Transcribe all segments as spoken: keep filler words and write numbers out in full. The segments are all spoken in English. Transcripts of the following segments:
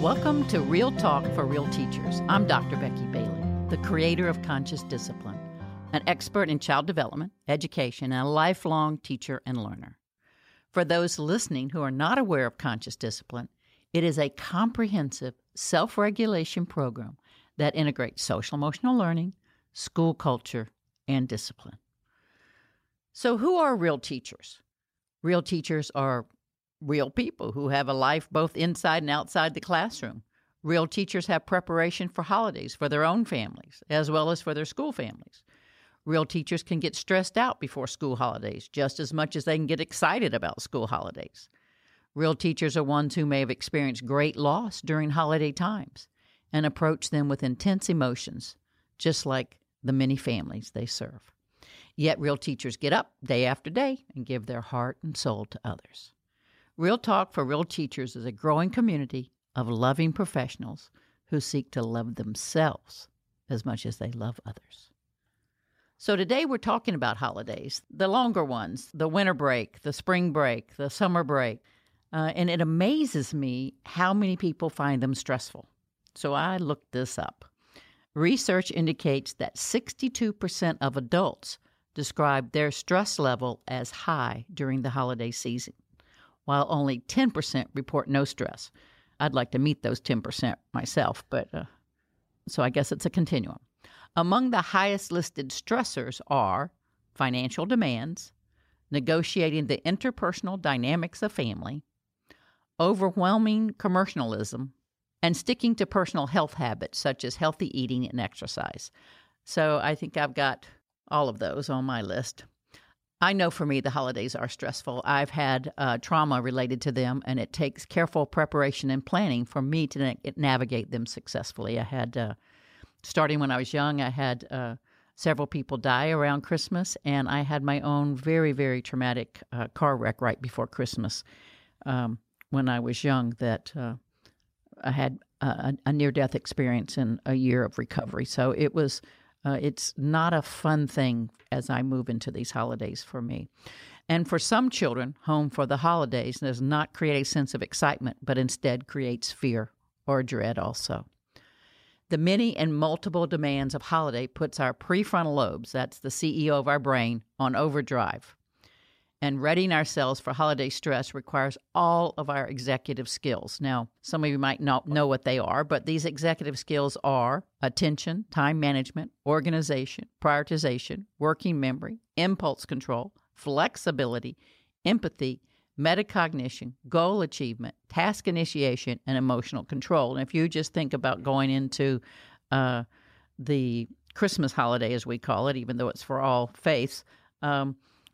Welcome to Real Talk for Real Teachers. I'm Doctor Becky Bailey, the creator of Conscious Discipline, an expert in child development, education, and a lifelong teacher and learner. For those listening who are not aware of Conscious Discipline, it is a comprehensive self-regulation program that integrates social-emotional learning, school culture, and discipline. So who are real teachers? Real teachers are real people who have a life both inside and outside the classroom. Real teachers have preparation for holidays for their own families as well as for their school families. Real teachers can get stressed out before school holidays just as much as they can get excited about school holidays. Real teachers are ones who may have experienced great loss during holiday times and approach them with intense emotions, just like the many families they serve. Yet real teachers get up day after day and give their heart and soul to others. Real Talk for Real Teachers is a growing community of loving professionals who seek to love themselves as much as they love others. So today we're talking about holidays, the longer ones, the winter break, the spring break, the summer break, uh, and it amazes me how many people find them stressful. So I looked this up. Research indicates that sixty-two percent of adults describe their stress level as high during the holiday season, while only ten percent report no stress. I'd like to meet those ten percent myself, but uh, so I guess it's a continuum. Among the highest listed stressors are financial demands, negotiating the interpersonal dynamics of family, overwhelming commercialism, and sticking to personal health habits such as healthy eating and exercise. So I think I've got all of those on my list. I know for me the holidays are stressful. I've had uh, trauma related to them, and it takes careful preparation and planning for me to na- navigate them successfully. I had, uh, starting when I was young, I had uh, several people die around Christmas, and I had my own very, very traumatic uh, car wreck right before Christmas um, when I was young that uh, I had a, a near-death experience and a year of recovery. So it was... Uh, it's not a fun thing as I move into these holidays for me. And for some children, home for the holidays does not create a sense of excitement, but instead creates fear or dread also. The many and multiple demands of holiday puts our prefrontal lobes, that's the C E O of our brain, on overdrive. And readying ourselves for holiday stress requires all of our executive skills. Now, some of you might not know what they are, but these executive skills are attention, time management, organization, prioritization, working memory, impulse control, flexibility, empathy, metacognition, goal achievement, task initiation, and emotional control. And if you just think about going into uh, the Christmas holiday, as we call it, even though it's for all faiths, um,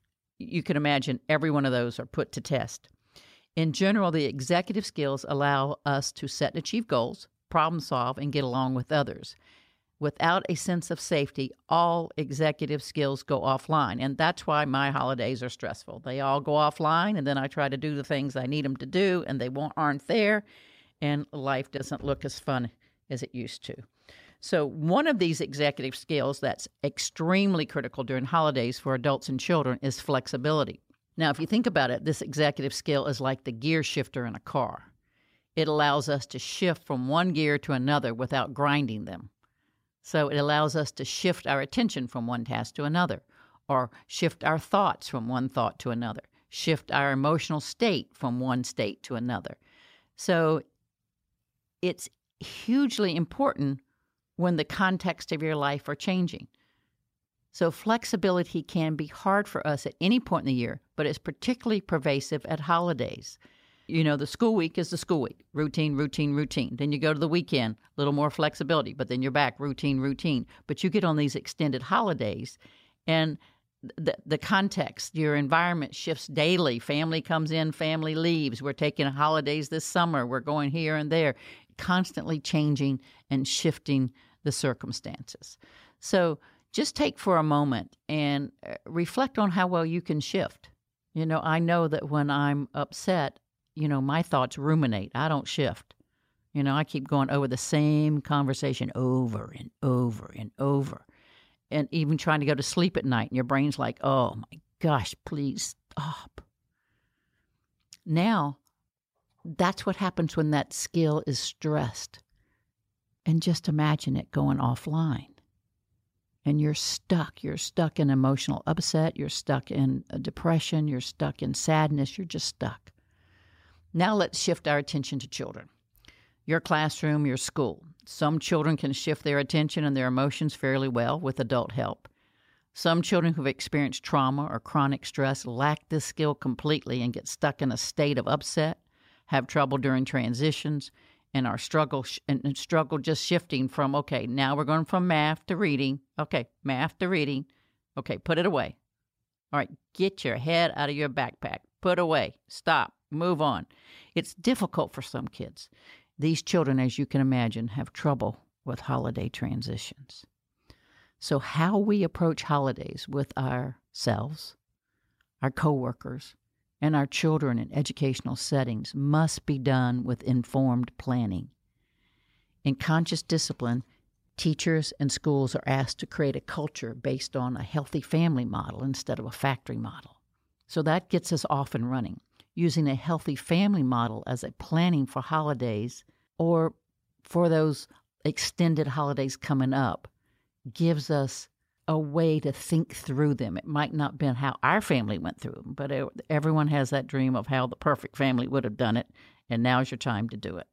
you can imagine every one of those are put to test. In general, the executive skills allow us to set and achieve goals, problem solve, and get along with others. Without a sense of safety, all executive skills go offline, and that's why my holidays are stressful. They all go offline, and then I try to do the things I need them to do, and they won't, aren't there, and life doesn't look as fun as it used to. So one of these executive skills that's extremely critical during holidays for adults and children is flexibility. Now, if you think about it, this executive skill is like the gear shifter in a car. It allows us to shift from one gear to another without grinding them. So it allows us to shift our attention from one task to another, or shift our thoughts from one thought to another, shift our emotional state from one state to another. So it's hugely important when the context of your life are changing. So flexibility can be hard for us at any point in the year, but it's particularly pervasive at holidays. You know, the school week is the school week, routine, routine, routine. Then you go to the weekend, a little more flexibility, but then you're back, routine, routine. But you get on these extended holidays, and the the context, your environment shifts daily. Family comes in, family leaves. We're taking holidays this summer. We're going here and there, constantly changing and shifting the circumstances. So just take for a moment and reflect on how well you can shift. You know, I know that when I'm upset, you know, my thoughts ruminate. I don't shift. You know, I keep going over the same conversation over and over and over. And even trying to go to sleep at night, and your brain's like, oh my gosh, please stop. Now, that's what happens when that skill is stressed. And just imagine it going offline. And you're stuck. You're stuck in emotional upset. You're stuck in a depression. You're stuck in sadness. You're just stuck. Now let's shift our attention to children. Your classroom, your school. Some children can shift their attention and their emotions fairly well with adult help. Some children who've experienced trauma or chronic stress lack this skill completely and get stuck in a state of upset, have trouble during transitions, and our struggle and struggle just shifting from, okay, now we're going from math to reading. Okay, math to reading. Okay, put it away. All right, get your head out of your backpack. Put away. Stop. Move on. It's difficult for some kids. These children, as you can imagine, have trouble with holiday transitions. So how we approach holidays with ourselves, our coworkers, and our children in educational settings must be done with informed planning. In conscious discipline, teachers and schools are asked to create a culture based on a healthy family model instead of a factory model. So that gets us off and running. Using a healthy family model as a planning for holidays or for those extended holidays coming up gives us a way to think through them. It might not have been how our family went through them, but it, everyone has that dream of how the perfect family would have done it, and now's your time to do it.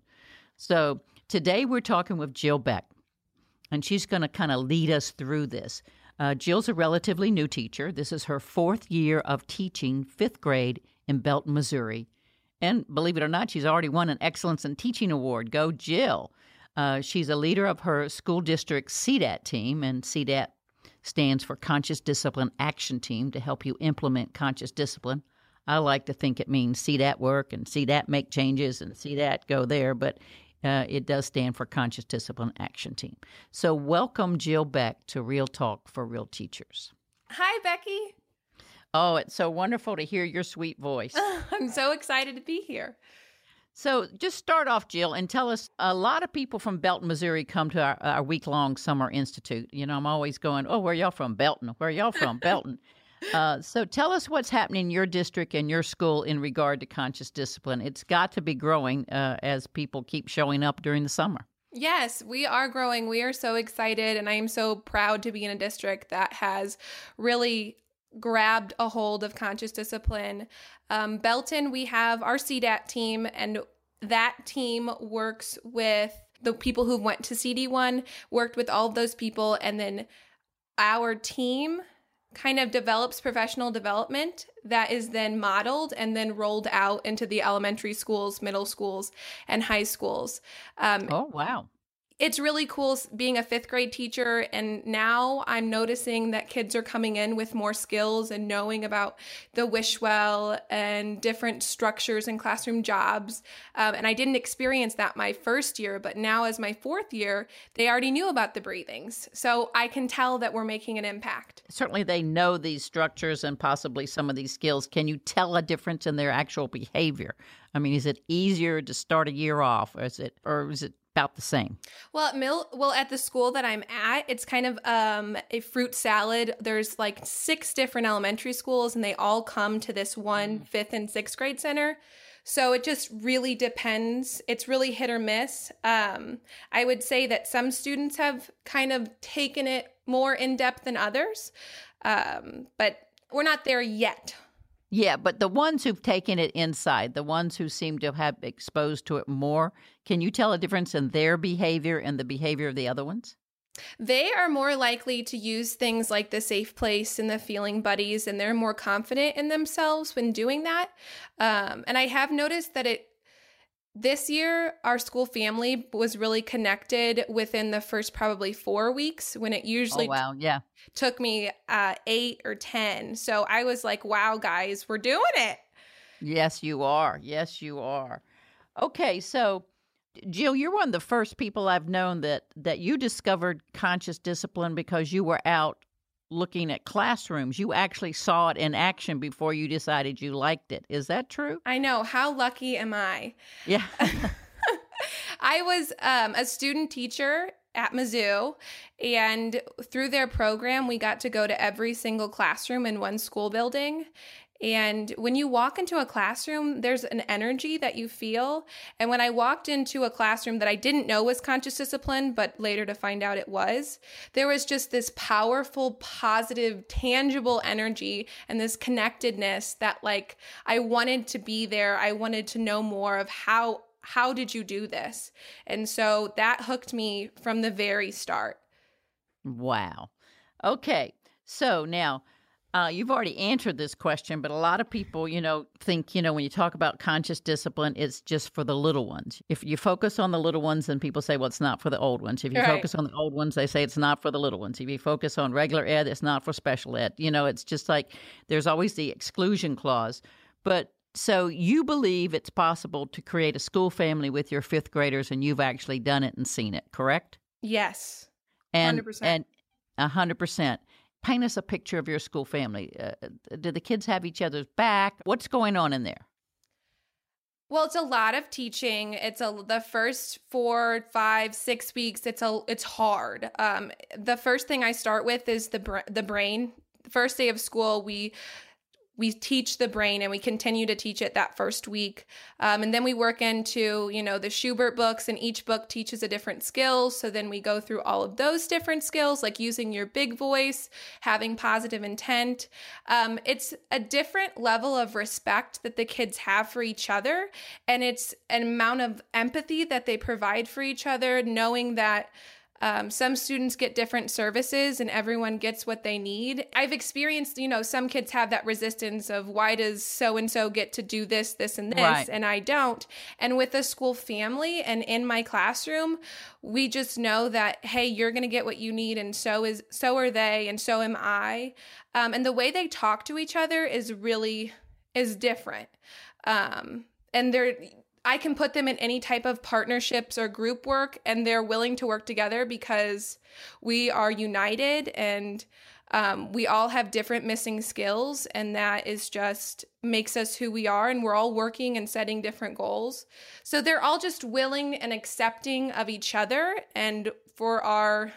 So today we're talking with Jill Beck, and she's going to kind of lead us through this. Uh, Jill's a relatively new teacher. This is her fourth year of teaching fifth grade in Belton, Missouri. And believe it or not, she's already won an Excellence in Teaching Award. Go, Jill. Uh, she's a leader of her school district's C D A T team, and C D A T stands for Conscious Discipline Action Team to help you implement conscious discipline. I like to think it means C D A T work and C D A T make changes and C D A T go there, but uh, it does stand for Conscious Discipline Action Team. So welcome, Jill Beck, to Real Talk for Real Teachers. Hi, Becky. Oh, it's so wonderful to hear your sweet voice. I'm so excited to be here. So just start off, Jill, and tell us, a lot of people from Belton, Missouri come to our, our week-long summer institute. You know, I'm always going, oh, where y'all from? Belton. Where y'all from? Belton. Uh, so tell us what's happening in your district and your school in regard to conscious discipline. It's got to be growing uh, as people keep showing up during the summer. Yes, we are growing. We are so excited, and I am so proud to be in a district that has really grabbed a hold of conscious discipline. Um, Belton, we have our C D A T team, and that team works with the people who went to C D one, worked with all of those people, and then our team kind of develops professional development that is then modeled and then rolled out into the elementary schools, middle schools, and high schools. Um, oh, wow. It's really cool being a fifth grade teacher, and now I'm noticing that kids are coming in with more skills and knowing about the wish well and different structures and classroom jobs. Um, and I didn't experience that my first year, but now as my fourth year, they already knew about the breathings. So I can tell that we're making an impact. Certainly they know these structures and possibly some of these skills. Can you tell a difference in their actual behavior? I mean, is it easier to start a year off, or is it, or is it about the same? Well, at Mill, well, at the school that I'm at, it's kind of um, a fruit salad. There's like six different elementary schools, and they all come to this one mm. fifth and sixth grade center. So it just really depends. It's really hit or miss. Um, I would say that some students have kind of taken it more in depth than others, um, but we're not there yet. Yeah, but the ones who've taken it inside, the ones who seem to have exposed to it more, can you tell a difference in their behavior and the behavior of the other ones? They are more likely to use things like the safe place and the feeling buddies, and they're more confident in themselves when doing that. Um, and I have noticed that it this year, our school family was really connected within the first probably four weeks when it usually oh, wow. yeah. t- took me uh, eight or ten. So I was like, wow, guys, we're doing it. Yes, you are. Yes, you are. Okay, so Jill, you're one of the first people I've known that, that you discovered conscious discipline because you were out looking at classrooms. You actually saw it in action before you decided you liked it. Is that true? I know. How lucky am I? Yeah. I was um, a student teacher at Mizzou, and through their program, we got to go to every single classroom in one school building. And when you walk into a classroom, there's an energy that you feel. And when I walked into a classroom that I didn't know was conscious discipline, but later to find out it was, there was just this powerful, positive, tangible energy and this connectedness that like I wanted to be there. I wanted to know more of how how did you do this? And so that hooked me from the very start. Wow. Okay. So now, Uh, you've already answered this question, but a lot of people, you know, think, you know, when you talk about conscious discipline, it's just for the little ones. If you focus on the little ones, then people say, well, it's not for the old ones. If you Right. focus on the old ones, they say it's not for the little ones. If you focus on regular ed, it's not for special ed. You know, it's just like there's always the exclusion clause. But so you believe it's possible to create a school family with your fifth graders, and you've actually done it and seen it, correct? Yes. And, one hundred percent. And one hundred percent. Paint us a picture of your school family. Uh, do the kids have each other's back? What's going on in there? Well, it's a lot of teaching. It's a the first four, five, six weeks. It's a it's hard. Um, the first thing I start with is the br- the brain. The first day of school, we we teach the brain, and we continue to teach it that first week. Um, and then we work into, you know, the Schubert books, and each book teaches a different skill. So then we go through all of those different skills, like using your big voice, having positive intent. Um, it's a different level of respect that the kids have for each other. And it's an amount of empathy that they provide for each other, knowing that Um, some students get different services and everyone gets what they need. I've experienced, you know, some kids have that resistance of why does so-and-so get to do this, this, and this, Right. and I don't. And with a school family and in my classroom, we just know that, hey, you're going to get what you need, and so is so are they, and so am I. Um, and the way they talk to each other is really, is different. Um, and they're... I can put them in any type of partnerships or group work, and they're willing to work together because we are united, and um, we all have different missing skills, and that is just makes us who we are, and we're all working and setting different goals. So they're all just willing and accepting of each other and for our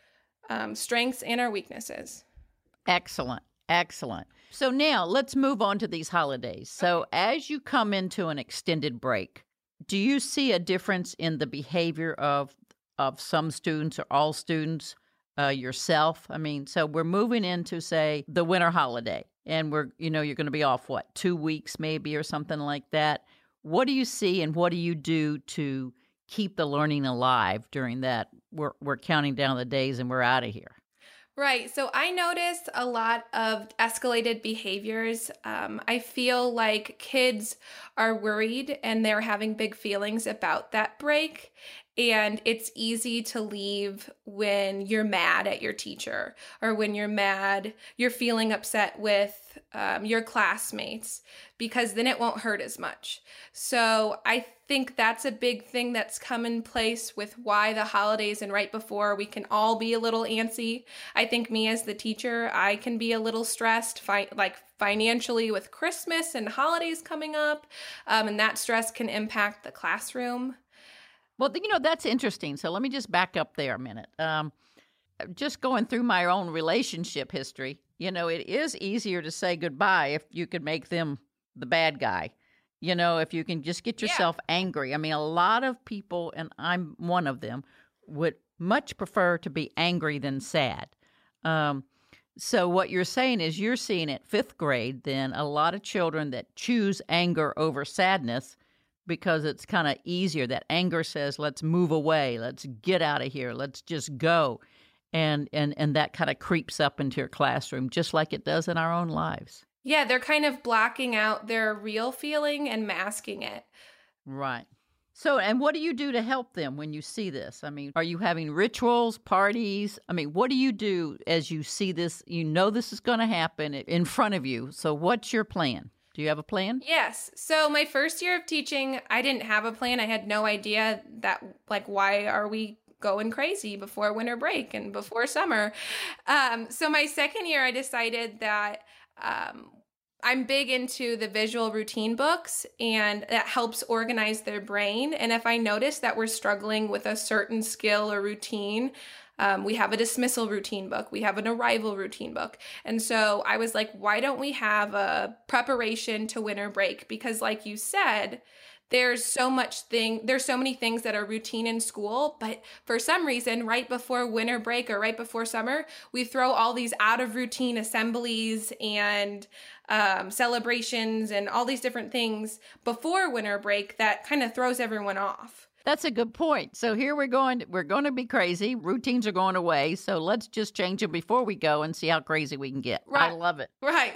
um, strengths and our weaknesses. Excellent. Excellent. So now let's move on to these holidays. So Okay. as you come into an extended break, do you see a difference in the behavior of of some students or all students, uh, yourself? I mean, so we're moving into, say, the winter holiday, and we're, you know, you're going to be off, what, two weeks maybe or something like that. What do you see, and what do you do to keep the learning alive during that? We're, we're counting down the days and we're out of here. Right. So I notice a lot of escalated behaviors. Um, I feel like kids are worried and they're having big feelings about that break. And it's easy to leave when you're mad at your teacher, or when you're mad, you're feeling upset with um, your classmates, because then it won't hurt as much. So I think that's a big thing that's come in place with why the holidays and right before we can all be a little antsy. I think me as the teacher, I can be a little stressed, fi- like financially with Christmas and holidays coming up, um, and that stress can impact the classroom. Well, you know, that's interesting. So let me just back up there a minute. Um, just going through my own relationship history, you know, it is easier to say goodbye if you can make them the bad guy. You know, if you can just get yourself yeah. angry. I mean, a lot of people, and I'm one of them, would much prefer to be angry than sad. Um, so what you're saying is you're seeing at fifth grade, then, a lot of children that choose anger over sadness because it's kind of easier. That anger says, let's move away, let's get out of here, let's just go. And and and that kind of creeps up into your classroom, just like it does in our own lives. Yeah, they're kind of blocking out their real feeling and masking it. Right. So, and what do you do to help them when you see this? I mean, are you having rituals, parties? I mean, what do you do as you see this? You know this is going to happen in front of you. So what's your plan? Do you have a plan? Yes. So my first year of teaching, I didn't have a plan. I had no idea that, like, why are we going crazy before winter break and before summer? Um, so my second year, I decided that um, I'm big into the visual routine books, and that helps organize their brain. And if I notice that we're struggling with a certain skill or routine, Um, we have a dismissal routine book. We have an arrival routine book. And so I was like, why don't we have a preparation to winter break? Because like you said, there's so much thing, there's so many things that are routine in school, but for some reason, right before winter break or right before summer, we throw all these out of routine assemblies and um, celebrations and all these different things before winter break that kind of throws everyone off. That's a good point. So here we're going, we're going to be crazy. Routines are going away. So let's just change them before we go and see how crazy we can get. Right. I love it. Right.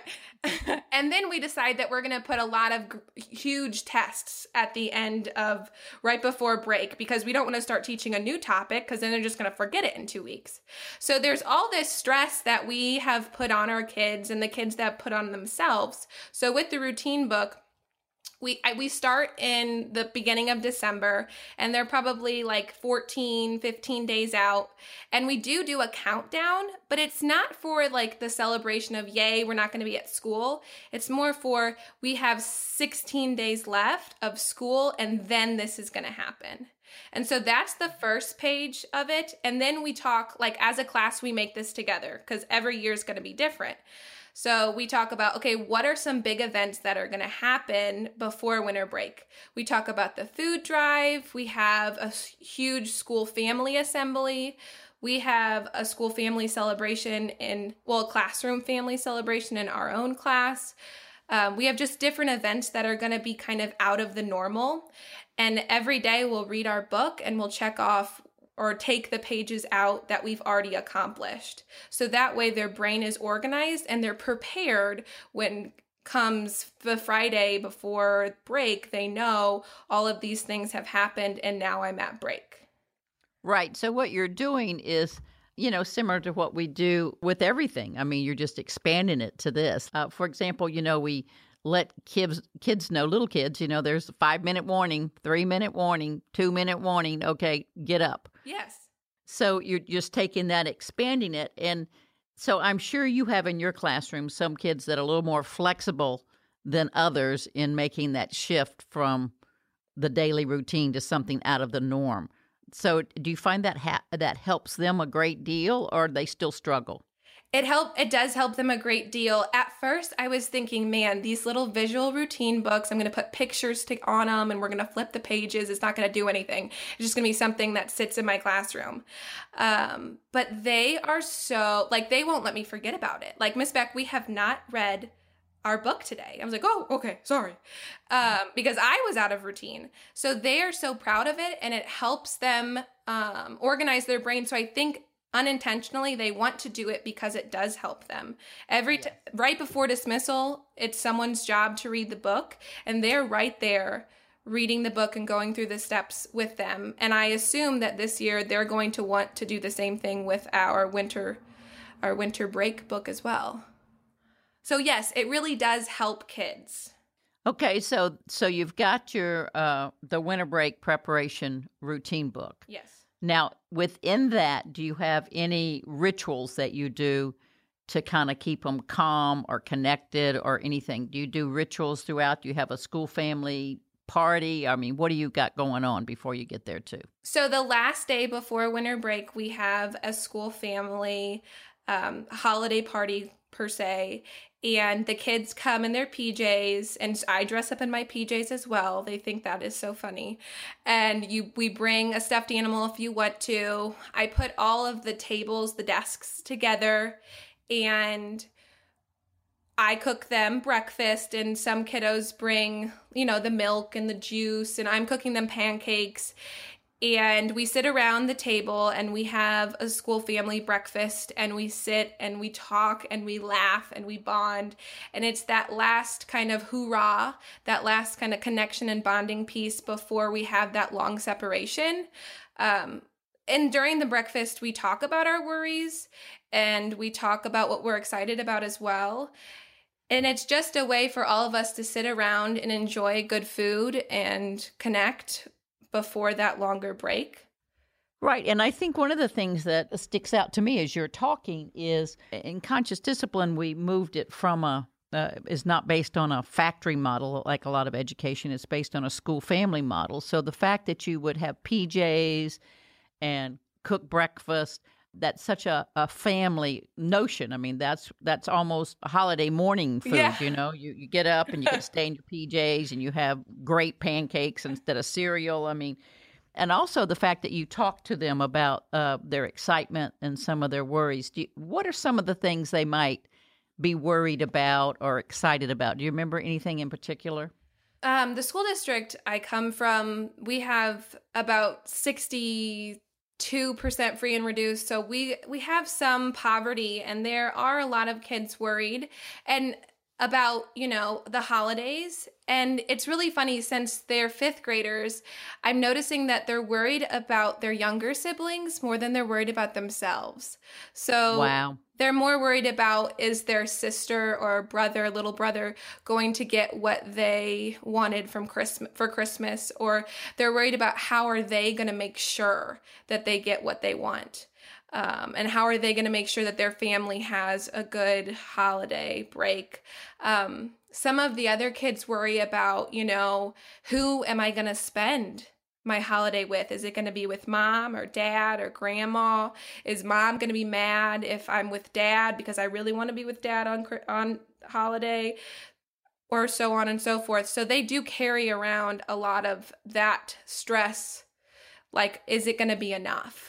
And then we decide that we're going to put a lot of g- huge tests at the end of right before break because we don't want to start teaching a new topic because then they're just going to forget it in two weeks. So there's all this stress that we have put on our kids and the kids that put on themselves. So with the routine book, We I, we start in the beginning of December, and they're probably like fourteen, fifteen days out. And we do do a countdown, but it's not for like the celebration of, yay, we're not going to be at school. It's more for we have sixteen days left of school, and then this is going to happen. And so that's the first page of it. And then we talk, like as a class, we make this together because every year is going to be different. So we talk about, okay, what are some big events that are going to happen before winter break? We talk about the food drive. We have a huge school family assembly. We have a school family celebration in, well, a classroom family celebration in our own class. Um, we have just different events that are going to be kind of out of the normal. And every day we'll read our book and we'll check off or take the pages out that we've already accomplished. So that way their brain is organized and they're prepared when comes the Friday before break. They know all of these things have happened and now I'm at break. Right. So what you're doing is, you know, similar to what we do with everything. I mean, you're just expanding it to this. Uh, for example, you know, we let kids kids know, little kids, you know, there's a five-minute warning, three-minute warning, two-minute warning. Okay, get up. Yes. So you're just taking that, expanding it. And so I'm sure you have in your classroom some kids that are a little more flexible than others in making that shift from the daily routine to something out of the norm. So do you find that ha- that helps them a great deal, or they still struggle? It help. It does help them a great deal. At first, I was thinking, man, these little visual routine books, I'm going to put pictures to, on them and we're going to flip the pages. It's not going to do anything. It's just going to be something that sits in my classroom. Um, but they are so, like, they won't let me forget about it. Like, Miss Beck, we have not read our book today. I was like, oh, okay, sorry. Um, because I was out of routine. So they are so proud of it and it helps them um, organize their brain. So I think unintentionally, they want to do it because it does help them. Every t- right before dismissal, it's someone's job to read the book, and they're right there reading the book and going through the steps with them. And I assume that this year they're going to want to do the same thing with our winter, our winter break book as well. So yes, it really does help kids. Okay, so so you've got your uh, the winter break preparation routine book. Yes. Now, within that, do you have any rituals that you do to kind of keep them calm or connected or anything? Do you do rituals throughout? Do you have a school family party? I mean, what do you got going on before you get there too? So the last day before winter break, we have a school family um, holiday party per se. And the kids come in their P Js, and I dress up in my P Js as well. They think that is so funny. And you, we bring a stuffed animal if you want to. I put all of the tables, the desks together, and I cook them breakfast, and some kiddos bring, you know, the milk and the juice, and I'm cooking them pancakes. And we sit around the table and we have a school family breakfast, and we sit and we talk and we laugh and we bond. And it's that last kind of hoorah, that last kind of connection and bonding piece before we have that long separation. Um, and during the breakfast, we talk about our worries and we talk about what we're excited about as well. And it's just a way for all of us to sit around and enjoy good food and connect before that longer break. Right. And I think one of the things that sticks out to me as you're talking is in conscious discipline, we moved it from a, uh, is not based on a factory model like a lot of education. It's based on a school family model. So the fact that you would have P Js and cook breakfast, that's such a, a family notion. I mean, that's that's almost a holiday morning food, Yeah. you know. You you get up and you can stay in your P Js and you have great pancakes instead of cereal. I mean, and also the fact that you talk to them about uh, their excitement and some of their worries. Do you, what are some of the things they might be worried about or excited about? Do you remember anything in particular? Um, the school district I come from, we have about sixty-two percent free and reduced. So we, we have some poverty, and there are a lot of kids worried and about, you know, the holidays. And it's really funny, since they're fifth graders, I'm noticing that they're worried about their younger siblings more than they're worried about themselves. So Wow. they're more worried about, is their sister or brother, little brother, going to get what they wanted from Christmas for Christmas, or they're worried about how are they going to make sure that they get what they want. Um, and how are they going to make sure that their family has a good holiday break? Um, some of the other kids worry about, you know, who am I going to spend my holiday with? Is it going to be with mom or dad or grandma? Is mom going to be mad if I'm with dad because I really want to be with dad on on holiday? Or so on and so forth. So they do carry around a lot of that stress. Like, is it going to be enough?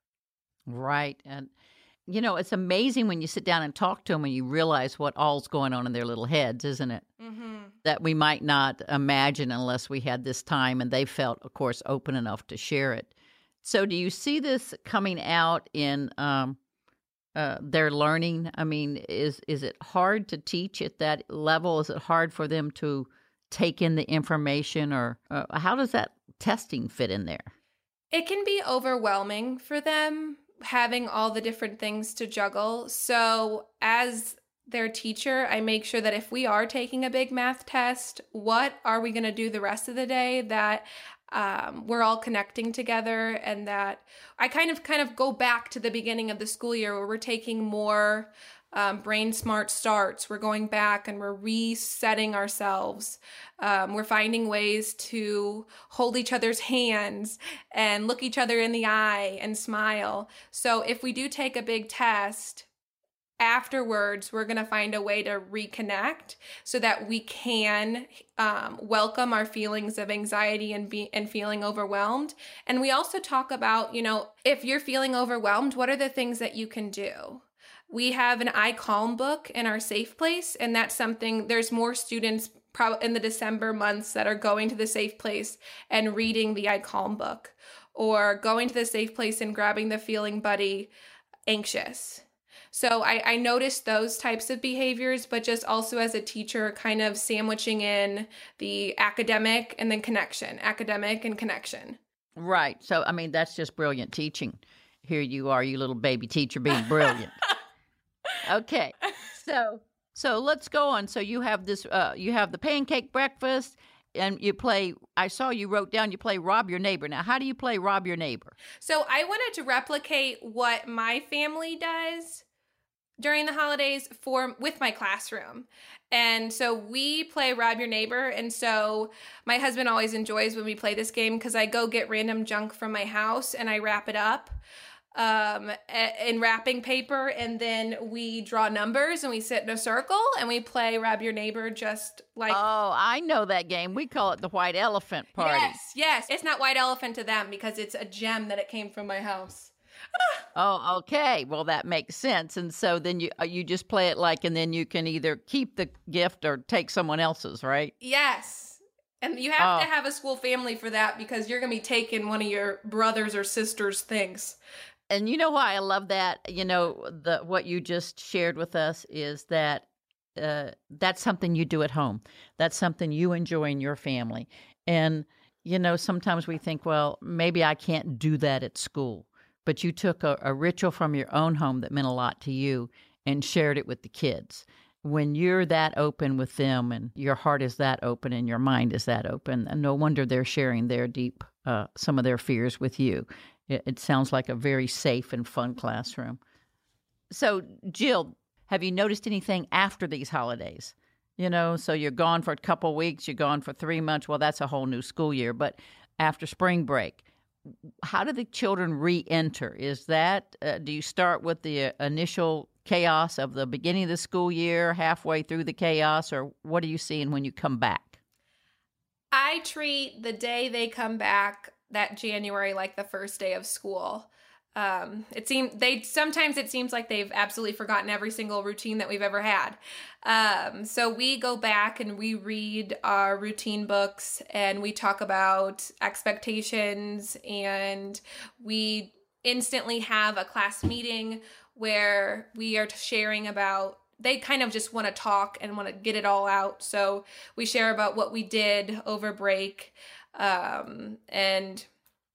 Right. And, you know, it's amazing when you sit down and talk to them and you realize what all's going on in their little heads, isn't it? Mm-hmm. That we might not imagine unless we had this time, and they felt, of course, open enough to share it. So do you see this coming out in um, uh, their learning? I mean, is is it hard to teach at that level? Is it hard for them to take in the information, or uh, how does that testing fit in there? It can be overwhelming for them, having all the different things to juggle. So as their teacher, I make sure that if we are taking a big math test, what are we going to do the rest of the day that um, we're all connecting together, and that I kind of kind of go back to the beginning of the school year where we're taking more um, brain smart starts. We're going back and we're resetting ourselves. Um, we're finding ways to hold each other's hands and look each other in the eye and smile. So if we do take a big test, afterwards, we're going to find a way to reconnect so that we can um, welcome our feelings of anxiety and be and feeling overwhelmed. And we also talk about, you know, if you're feeling overwhelmed, what are the things that you can do? We have an I Calm book in our safe place, and that's something, there's more students probably in the December months that are going to the safe place and reading the I Calm book, or going to the safe place and grabbing the Feeling Buddy anxious. So I, I noticed those types of behaviors, but just also as a teacher, kind of sandwiching in the academic and then connection, academic and connection. Right. So, I mean, that's just brilliant teaching. Here you are, you little baby teacher, being brilliant. Okay. So, so let's go on. So you have this, uh, you have the pancake breakfast, and you play, I saw you wrote down, you play Rob Your Neighbor. Now, how do you play Rob Your Neighbor? So I wanted to replicate what my family does during the holidays for with my classroom. And so we play Rob Your Neighbor. And so my husband always enjoys when we play this game, because I go get random junk from my house and I wrap it up um, in wrapping paper. And then we draw numbers and we sit in a circle and we play Rob Your Neighbor, just like... Oh, I know that game. We call it the White Elephant Party. Yes, yes. It's not White Elephant to them because it's a gem that it came from my house. Oh, okay. Well, that makes sense. And so then you you just play it like, and then you can either keep the gift or take someone else's, right? Yes. And you have Oh. to have a school family for that, because you're going to be taking one of your brothers or sisters' things. And you know why I love that? You know, the what you just shared with us is that uh, that's something you do at home. That's something you enjoy in your family. And, you know, sometimes we think, well, maybe I can't do that at school. But you took a, a ritual from your own home that meant a lot to you and shared it with the kids. When you're that open with them and your heart is that open and your mind is that open, no wonder they're sharing their deep, uh, some of their fears with you. It, it sounds like a very safe and fun classroom. So, Jill, have you noticed anything after these holidays? You know, so you're gone for a couple of weeks, you're gone for three months. Well, that's a whole new school year. But after spring break, how do the children re-enter? Is that, uh, do you start with the uh, initial chaos of the beginning of the school year, halfway through the chaos, or what are you seeing when you come back? I treat the day they come back, that January, like the first day of school. Um, it seems they sometimes it seems like they've absolutely forgotten every single routine that we've ever had. Um, so we go back and we read our routine books and we talk about expectations, and we instantly have a class meeting where we are sharing about, they kind of just want to talk and want to get it all out. So we share about what we did over break. Um, and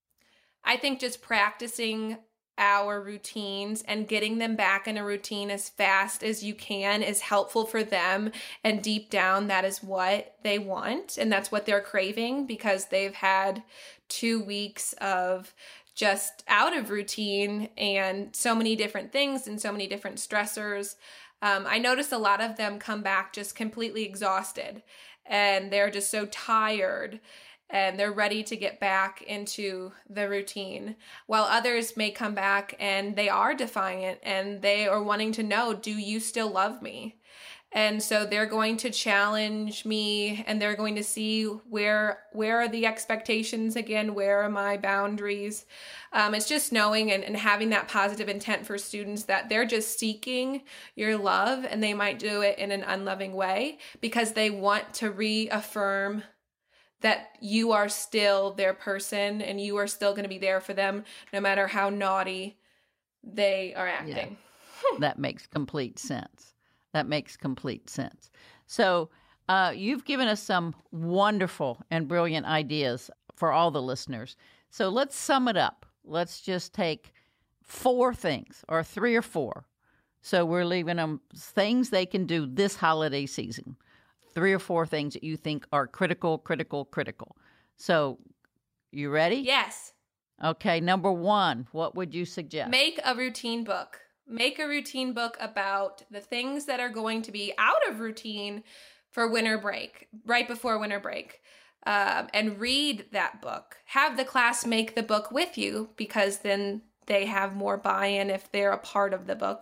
I think just practicing our routines and getting them back in a routine as fast as you can is helpful for them. And deep down, that is what they want. And that's what they're craving, because they've had two weeks of just out of routine and so many different things and so many different stressors. Um, I notice a lot of them come back just completely exhausted, and they're just so tired, and they're ready to get back into the routine, while others may come back and they are defiant and they are wanting to know, do you still love me? And so they're going to challenge me, and they're going to see where where are the expectations again, where are my boundaries? Um, it's just knowing and, and having that positive intent for students that they're just seeking your love, and they might do it in an unloving way because they want to reaffirm that you are still their person and you are still going to be there for them no matter how naughty they are acting. Yeah. That makes complete sense. That makes complete sense. So uh, you've given us some wonderful and brilliant ideas for all the listeners. So let's sum it up. Let's just take four things, or three or four. So we're leaving them things they can do this holiday season. Three or four things that you think are critical, critical, critical. So you ready? Yes. Okay, number one, what would you suggest? Make a routine book. Make a routine book about the things that are going to be out of routine for winter break, right before winter break, um, and read that book. Have the class make the book with you, because then they have more buy-in if they're a part of the book.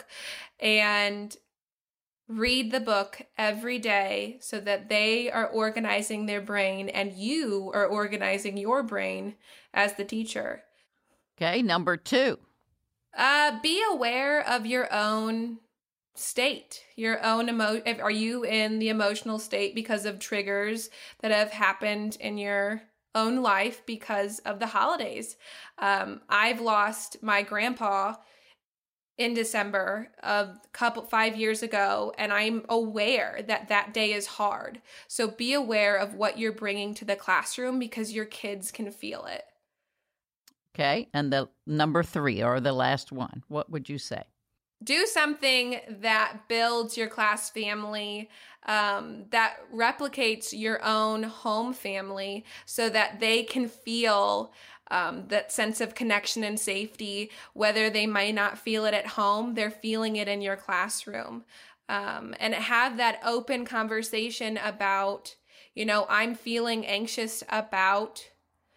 And read the book every day so that they are organizing their brain and you are organizing your brain as the teacher. Okay, number two. Uh, be aware of your own state, your own emo. Are you in the emotional state because of triggers that have happened in your own life because of the holidays? Um, I've lost my grandpa in December of couple five years ago, and I'm aware that that day is hard. So be aware of what you're bringing to the classroom, because your kids can feel it. Okay, and the number three, or the last one, what would you say? Do something that builds your class family, um, that replicates your own home family, so that they can feel um, that sense of connection and safety. Whether they might not feel it at home, they're feeling it in your classroom. Um, and have that open conversation about, you know, I'm feeling anxious about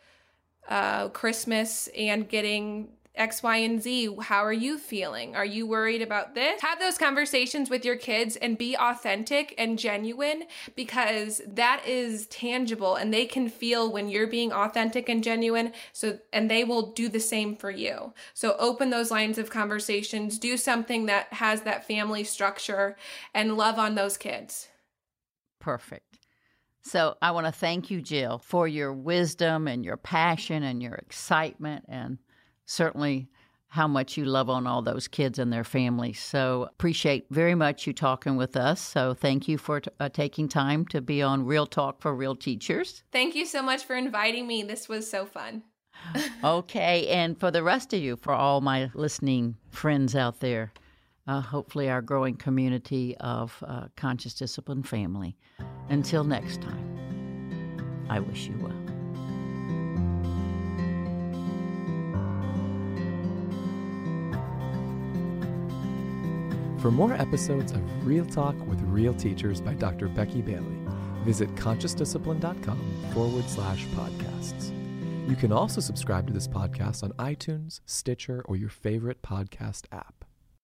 uh, Christmas and getting X, Y, and Z. How are you feeling? Are you worried about this? Have those conversations with your kids and be authentic and genuine, because that is tangible and they can feel when you're being authentic and genuine. So, and they will do the same for you. So open those lines of conversations, do something that has that family structure, and love on those kids. Perfect. So I want to thank you, Jill, for your wisdom and your passion and your excitement, and certainly how much you love on all those kids and their families. So appreciate very much you talking with us. So thank you for t- uh, taking time to be on Real Talk for Real Teachers. Thank you so much for inviting me. This was so fun. Okay, and for the rest of you, for all my listening friends out there, uh, hopefully our growing community of uh, Conscious Discipline family. Until next time, I wish you well. For more episodes of Real Talk with Real Teachers by Doctor Becky Bailey, visit conscious discipline dot com forward slash podcasts. You can also subscribe to this podcast on iTunes, Stitcher, or your favorite podcast app.